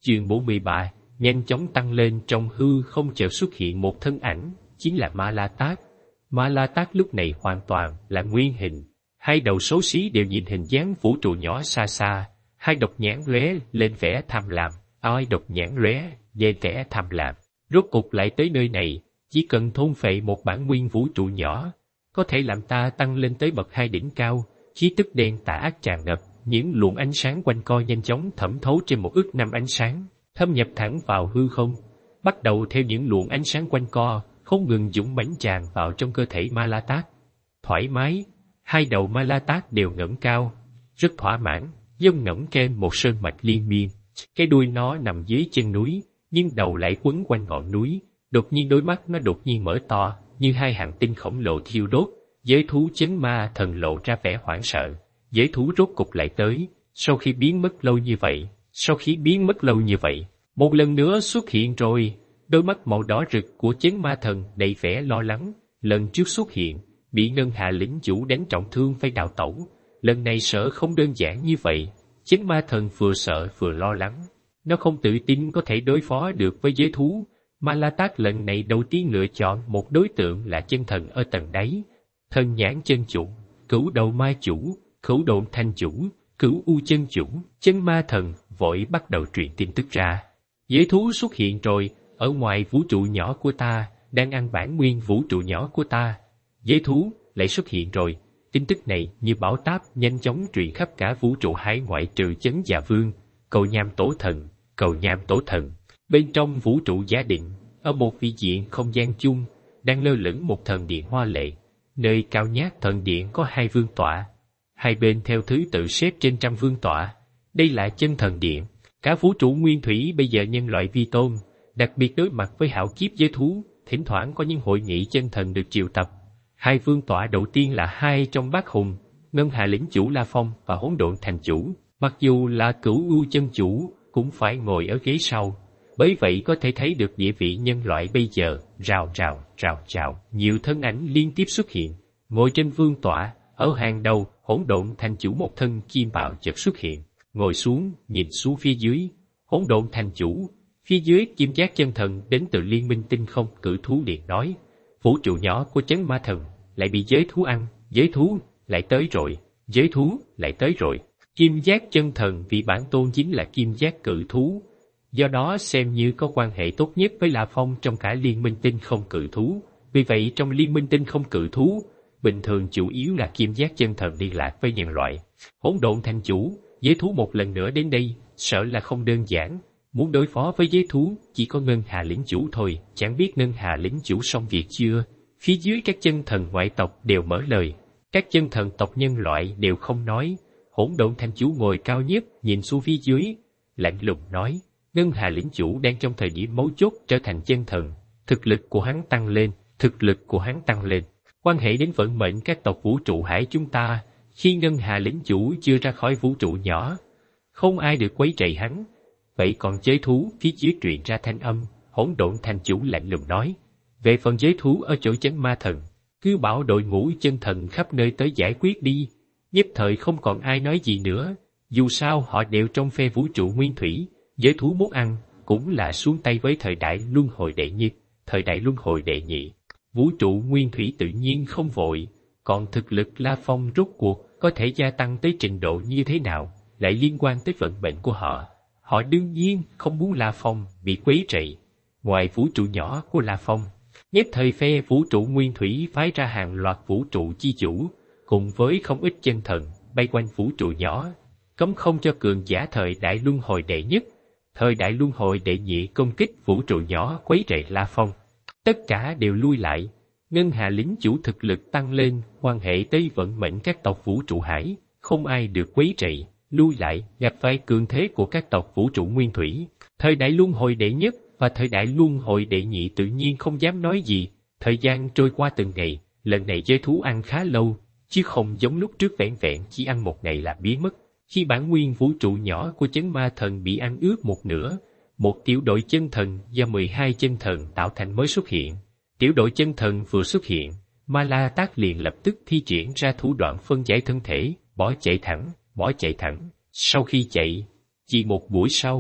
Chương 43, nhanh chóng tăng lên trong hư không chợt xuất hiện một thân ảnh, chính là Ma La Tát. Ma La Tát lúc này hoàn toàn là nguyên hình, hai đầu xấu xí đều nhìn hình dáng vũ trụ nhỏ xa xa, hai độc nhãn lóe lên vẻ tham lam, hai độc nhãn lóe lên vẻ tham lam. Rốt cục lại tới nơi này, chỉ cần thôn phệ một bản nguyên vũ trụ nhỏ, có thể làm ta tăng lên tới bậc 2 đỉnh cao, khí tức đen tà ác tràn ngập, những luồng ánh sáng quanh co nhanh chóng thẩm thấu trên một ức năm ánh sáng, thâm nhập thẳng vào hư không, bắt đầu theo những luồng ánh sáng quanh co, không ngừng dũng mãnh tràn vào trong cơ thể Ma La Tát. Thoải mái, hai đầu Ma La Tát đều ngẩng cao, rất thỏa mãn, giống ngẫm kem một sơn mạch liên miên. Cái đuôi nó nằm dưới chân núi, nhưng đầu lại quấn quanh ngọn núi. Đột nhiên đôi mắt nó đột nhiên mở to, như hai hàng tinh khổng lồ thiêu đốt. Giới thú chấn ma thần lộ ra vẻ hoảng sợ. Giới thú rốt cục lại tới, sau khi biến mất lâu như vậy, một lần nữa xuất hiện rồi. Đôi mắt màu đỏ rực của chấn ma thần đầy vẻ lo lắng. Lần trước xuất hiện, bị Ngân Hà lĩnh chủ đánh trọng thương phải đào tẩu. Lần này sợ không đơn giản như vậy. Chấn ma thần vừa sợ vừa lo lắng. Nó không tự tin có thể đối phó được với giới thú. Ma La Tát lần này đầu tiên lựa chọn một đối tượng là chân thần ở tầng đáy. Thần nhãn chân chủ, cửu đầu mai chủ, cửu độn thanh chủ, cửu u chân chủ. Chân ma thần vội bắt đầu truyền tin tức ra. Giới thú xuất hiện rồi, ở ngoài vũ trụ nhỏ của ta, đang ăn bản nguyên vũ trụ nhỏ của ta. Giới thú lại xuất hiện rồi. Tin tức này như bão táp nhanh chóng truyền khắp cả vũ trụ hải ngoại trừ chấn Dạ Vương, cầu nham tổ thần. Bên trong vũ trụ giả định, ở một vị diện không gian chung, đang lơ lửng một thần điện hoa lệ. Nơi cao nhát thần điện có 2 vương tọa. Hai bên theo thứ tự xếp trên trăm vương tọa. Đây là chân thần điện. Cả vũ trụ nguyên thủy bây giờ nhân loại vi tôn, đặc biệt đối mặt với hạo kiếp giới thú, thỉnh thoảng có những hội nghị chân thần được triệu tập. 2 vương tọa đầu tiên là 2 trong bát hùng, Ngân Hà lĩnh chủ La Phong và Hỗn Độn thành chủ. Mặc dù là cửu u chân chủ, cũng phải ngồi ở ghế sau. Bởi vậy có thể thấy được địa vị nhân loại bây giờ. Rào, nhiều thân ảnh liên tiếp xuất hiện. Ngồi trên vương tọa, ở hàng đầu, Hỗn Độn thành chủ một thân kim bào chợt xuất hiện. Ngồi xuống, nhìn xuống phía dưới. Hỗn Độn thành chủ, phía dưới Kim Giác chân thần đến từ Liên minh tinh không cử thú điện nói. Vũ trụ nhỏ của chấn ma thần lại bị giới thú ăn, giới thú lại tới rồi. Kim Giác chân thần vì bản tôn chính là Kim Giác cự thú, do đó xem như có quan hệ tốt nhất với La Phong trong cả Liên minh tinh không cự thú. Vì vậy trong Liên minh tinh không cự thú, bình thường chủ yếu là Kim Giác chân thần liên lạc với nhân loại. Hỗn Độn thành chủ, giới thú một lần nữa đến đây, sợ là không đơn giản. Muốn đối phó với giới thú, chỉ có Ngân Hà lĩnh chủ thôi, chẳng biết Ngân Hà lĩnh chủ xong việc chưa. Phía dưới các chân thần ngoại tộc đều mở lời, các chân thần tộc nhân loại đều không nói. Hỗn Độn thành chủ ngồi cao nhất, nhìn xuống phía dưới, lạnh lùng nói, Ngân Hà lĩnh chủ đang trong thời điểm mấu chốt trở thành chân thần, thực lực của hắn tăng lên, quan hệ đến vận mệnh các tộc vũ trụ hải chúng ta. Khi Ngân Hà lĩnh chủ chưa ra khỏi vũ trụ nhỏ, không ai được quấy rầy hắn. Vậy còn giới thú? Phía dưới truyền ra thanh âm. Hỗn Độn thành chủ lạnh lùng nói, về phần giới thú ở chỗ chấn ma thần, cứ bảo đội ngũ chân thần khắp nơi tới giải quyết đi. Nhất thời không còn ai nói gì nữa, dù sao họ đều trong phe vũ trụ nguyên thủy. Giới thú muốn ăn cũng là xuống tay với thời đại luân hồi đệ nhất, thời đại luân hồi đệ nhị. Vũ trụ nguyên thủy tự nhiên không vội, còn thực lực La Phong rốt cuộc có thể gia tăng tới trình độ như thế nào, lại liên quan tới vận mệnh của họ. Họ đương nhiên không muốn La Phong bị quấy rầy. Ngoài vũ trụ nhỏ của La Phong, nhất thời phe vũ trụ nguyên thủy phái ra hàng loạt vũ trụ chi chủ, cùng với không ít chân thần bay quanh vũ trụ nhỏ, cấm không cho cường giả thời đại luân hồi đệ nhất, thời đại luân hồi đệ nhị công kích vũ trụ nhỏ quấy rầy La Phong. Tất cả đều lui lại. Ngân Hà lĩnh chủ thực lực tăng lên, quan hệ tới vận mệnh các tộc vũ trụ hải, không ai được quấy rầy. Lui lại, gặp phải cường thế của các tộc vũ trụ nguyên thủy. Thời đại luân hồi đệ nhất và thời đại luân hồi đệ nhị tự nhiên không dám nói gì. Thời gian trôi qua từng ngày, lần này giới thú ăn khá lâu, chứ không giống lúc trước vẹn vẹn chỉ ăn một ngày là biến mất. Khi bản nguyên vũ trụ nhỏ của chấn ma thần bị ăn ướt một nửa, một tiểu đội chân thần do 12 chân thần tạo thành mới xuất hiện. Tiểu đội chân thần vừa xuất hiện, Ma La Tát liền lập tức thi triển ra thủ đoạn phân giải thân thể, bỏ chạy thẳng. Sau khi chạy, chỉ một buổi sau,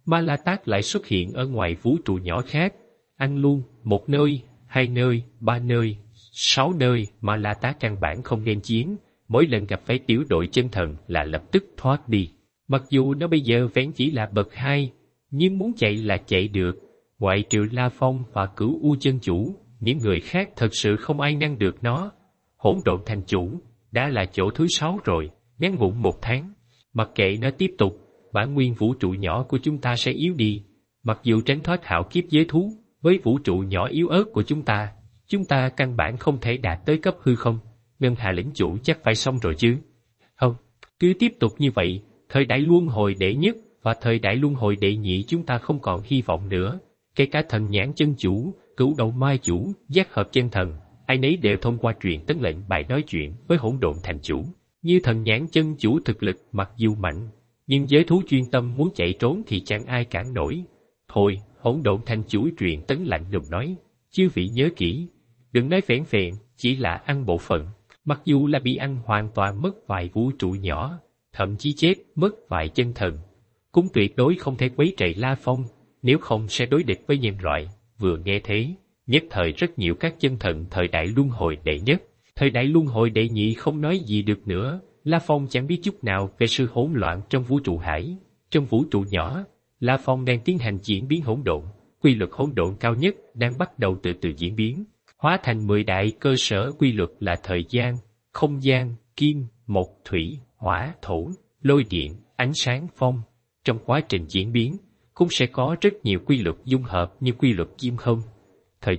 Ma La Tát lại xuất hiện ở ngoài vũ trụ nhỏ khác, ăn luôn, 1 nơi, 2 nơi, 3 nơi, 6 nơi. Ma La Tát căn bản không ghen chiến, mỗi lần gặp phải tiểu đội chân thần là lập tức thoát đi. Mặc dù nó bây giờ vẻn chỉ là bậc 2, nhưng muốn chạy là chạy được, ngoại trừ La Phong và Cửu U chân chủ, những người khác thật sự không ai ngăn được nó. Hỗn độn thành chủ, đã là chỗ thứ 6 rồi, ngắn ngủn 1 tháng. Mặc kệ nó tiếp tục, bản nguyên vũ trụ nhỏ của chúng ta sẽ yếu đi. Mặc dù tránh thoát hạo kiếp giới thú, với vũ trụ nhỏ yếu ớt của chúng ta căn bản không thể đạt tới cấp hư không. Ngân Hà lĩnh chủ chắc phải xong rồi chứ. Không, cứ tiếp tục như vậy, thời đại luân hồi đệ nhất và thời đại luân hồi đệ nhị chúng ta không còn hy vọng nữa. Kể cả thần nhãn chân chủ, Cửu Đầu Mai chủ, giác hợp chân thần, ai nấy đều thông qua truyền tấn lệnh bài nói chuyện với hỗn độn thành chủ. Như thần nhãn chân chủ thực lực mặc dù mạnh, nhưng giới thú chuyên tâm muốn chạy trốn thì chẳng ai cản nổi. Thôi, hỗn độn thành chủ truyền tấn lạnh lùng nói, chư vị nhớ kỹ, đừng nói vẻn vẹn, chỉ là ăn bộ phận. Mặc dù là bị ăn hoàn toàn mất vài vũ trụ nhỏ, thậm chí chết mất vài chân thần, cũng tuyệt đối không thể quấy rầy La Phong, nếu không sẽ đối địch với nhân loại. Vừa nghe thế, nhất thời rất nhiều các chân thần thời đại luân hồi đệ nhất, thời đại luân hồi đệ nhị không nói gì được nữa. La Phong chẳng biết chút nào về sự hỗn loạn trong vũ trụ hải. Trong vũ trụ nhỏ, La Phong đang tiến hành diễn biến hỗn độn, quy luật hỗn độn cao nhất đang bắt đầu từ từ diễn biến, hóa thành 10 đại cơ sở quy luật là thời gian, không gian, kim, mộc, thủy, hỏa, thổ, lôi điện, ánh sáng, phong. Trong quá trình diễn biến, cũng sẽ có rất nhiều quy luật dung hợp như quy luật kim không, thời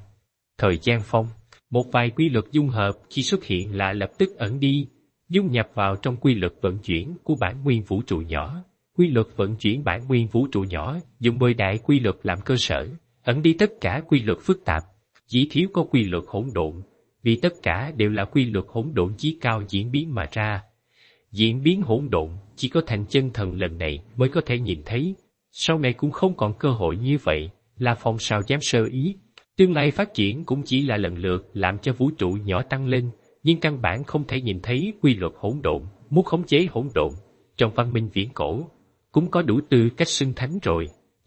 gian phong. Một vài quy luật dung hợp khi xuất hiện là lập tức ẩn đi, dung nhập vào trong quy luật vận chuyển của bản nguyên vũ trụ nhỏ. Quy luật vận chuyển bản nguyên vũ trụ nhỏ dùng 10 đại quy luật làm cơ sở, ẩn đi tất cả quy luật phức tạp, chỉ thiếu có quy luật hỗn độn, vì tất cả đều là quy luật hỗn độn chí cao diễn biến mà ra. Diễn biến hỗn độn chỉ có thành chân thần lần này mới có thể nhìn thấy, sau này cũng không còn cơ hội như vậy. La Phong sao dám sơ ý. Tương lai phát triển cũng chỉ là lần lượt làm cho vũ trụ nhỏ tăng lên, nhưng căn bản không thể nhìn thấy quy luật hỗn độn. Muốn khống chế hỗn độn, trong văn minh viễn cổ, cũng có đủ tư cách xưng thánh rồi.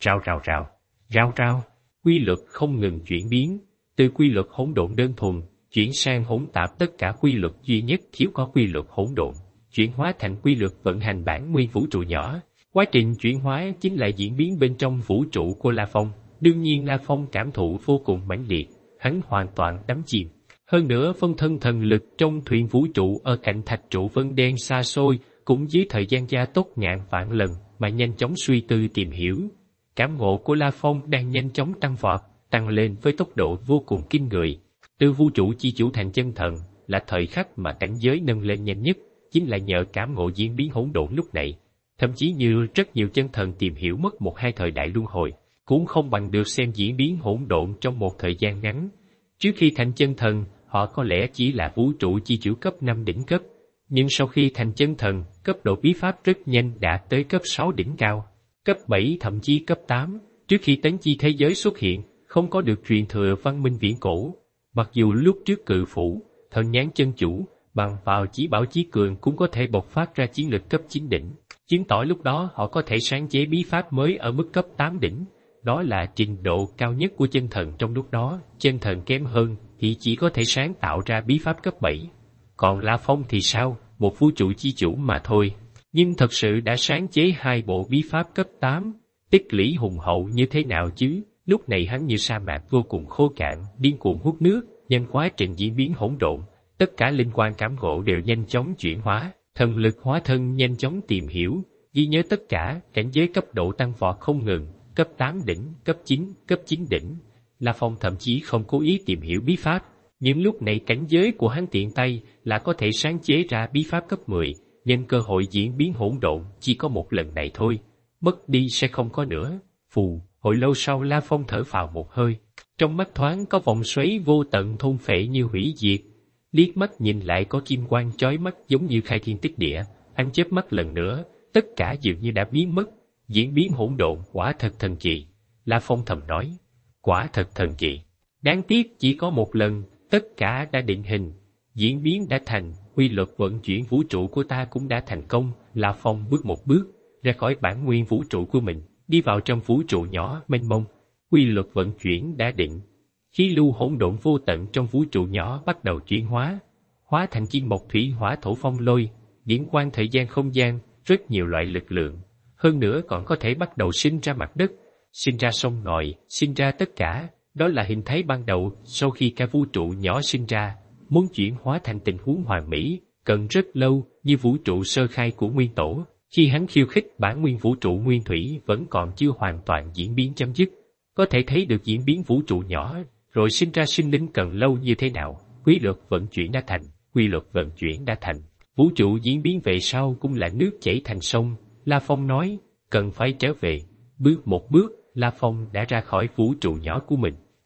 Rao rao, quy luật không ngừng chuyển biến, từ quy luật hỗn độn đơn thuần, chuyển sang hỗn tạp tất cả quy luật duy nhất thiếu có quy luật hỗn độn, chuyển hóa thành quy luật vận hành bản nguyên vũ trụ nhỏ. Quá trình chuyển hóa chính là diễn biến bên trong vũ trụ của La Phong. Đương nhiên La Phong cảm thụ vô cùng mãnh liệt, hắn hoàn toàn đắm chìm. Hơn nữa phân thân thần lực trong thuyền vũ trụ ở cạnh thạch trụ vân đen xa xôi, cũng dưới thời gian gia tốc ngàn vạn lần mà nhanh chóng suy tư tìm hiểu. Cảm ngộ của La Phong đang nhanh chóng tăng vọt, tăng lên với tốc độ vô cùng kinh người. Từ vũ trụ chi chủ thành chân thần là thời khắc mà cảnh giới nâng lên nhanh nhất, chính là nhờ cảm ngộ diễn biến hỗn độn lúc này. Thậm chí như rất nhiều chân thần tìm hiểu mất 1-2 thời đại luân hồi, cũng không bằng được xem diễn biến hỗn độn trong một thời gian ngắn. Trước khi thành chân thần, họ có lẽ chỉ là vũ trụ chi chủ cấp 5 đỉnh cấp, nhưng sau khi thành chân thần, cấp độ bí pháp rất nhanh đạt tới cấp 6 đỉnh cao, cấp 7 thậm chí cấp 8. Trước khi tấn chi thế giới xuất hiện, không có được truyền thừa văn minh viễn cổ. Mặc dù lúc trước Cự Phủ, thần nhãn chân chủ, bằng vào chí bảo chí cường cũng có thể bộc phát ra chiến lực cấp 9 đỉnh, chứng tỏ lúc đó họ có thể sáng chế bí pháp mới ở mức cấp 8 đỉnh. Đó là trình độ cao nhất của chân thần trong lúc đó, chân thần kém hơn thì chỉ có thể sáng tạo ra bí pháp cấp 7. Còn La Phong thì sao, một vũ trụ chi chủ mà thôi, nhưng thật sự đã sáng chế 2 bộ bí pháp cấp 8, tích lũy hùng hậu như thế nào chứ. Lúc này hắn như sa mạc vô cùng khô cạn, điên cuồng hút nước, nhân quá trình diễn biến hỗn độn, tất cả linh quan cảm ngộ đều nhanh chóng chuyển hóa, thần lực hóa thân nhanh chóng tìm hiểu, ghi nhớ tất cả, cảnh giới cấp độ tăng vọt không ngừng, cấp 8 đỉnh, cấp 9 đỉnh. La Phong thậm chí không cố ý tìm hiểu bí pháp, nhưng lúc này cảnh giới của hắn tiện tay là có thể sáng chế ra bí pháp cấp 10, nhân cơ hội diễn biến hỗn độn chỉ có một lần này thôi, mất đi sẽ không có nữa. Phù, hồi lâu sau La Phong thở phào một hơi, trong mắt thoáng có vòng xoáy vô tận thôn phệ như hủy diệt, liếc mắt nhìn lại có kim quang chói mắt giống như khai thiên tích địa, hắn chớp mắt lần nữa, tất cả dường như đã biến mất. Diễn biến hỗn độn quả thật thần kỳ, La Phong thầm nói, quả thật thần kỳ. Đáng tiếc chỉ có một lần, tất cả đã định hình, diễn biến đã thành, quy luật vận chuyển vũ trụ của ta cũng đã thành công. La Phong bước một bước ra khỏi bản nguyên vũ trụ của mình, đi vào trong vũ trụ nhỏ mênh mông. Quy luật vận chuyển đã định. Khí lưu hỗn độn vô tận trong vũ trụ nhỏ bắt đầu chuyển hóa thành kim mộc thủy hỏa thổ phong lôi, điển quang thời gian không gian, rất nhiều loại lực lượng. Hơn nữa còn có thể bắt đầu sinh ra mặt đất, sinh ra sông ngòi, sinh ra tất cả. Đó là hình thái ban đầu sau khi cả vũ trụ nhỏ sinh ra. Muốn chuyển hóa thành tình huống hoàn mỹ, cần rất lâu, như vũ trụ sơ khai của nguyên tổ. Khi hắn khiêu khích bản nguyên vũ trụ nguyên thủy vẫn còn chưa hoàn toàn diễn biến chấm dứt. Có thể thấy được diễn biến vũ trụ nhỏ, rồi sinh ra sinh linh cần lâu như thế nào. Quy luật vận chuyển đã thành, quy luật vận chuyển đã thành. Vũ trụ diễn biến về sau cũng là nước chảy thành sông. La Phong nói, cần phải trở về. Bước một bước, La Phong đã ra khỏi vũ trụ nhỏ của mình.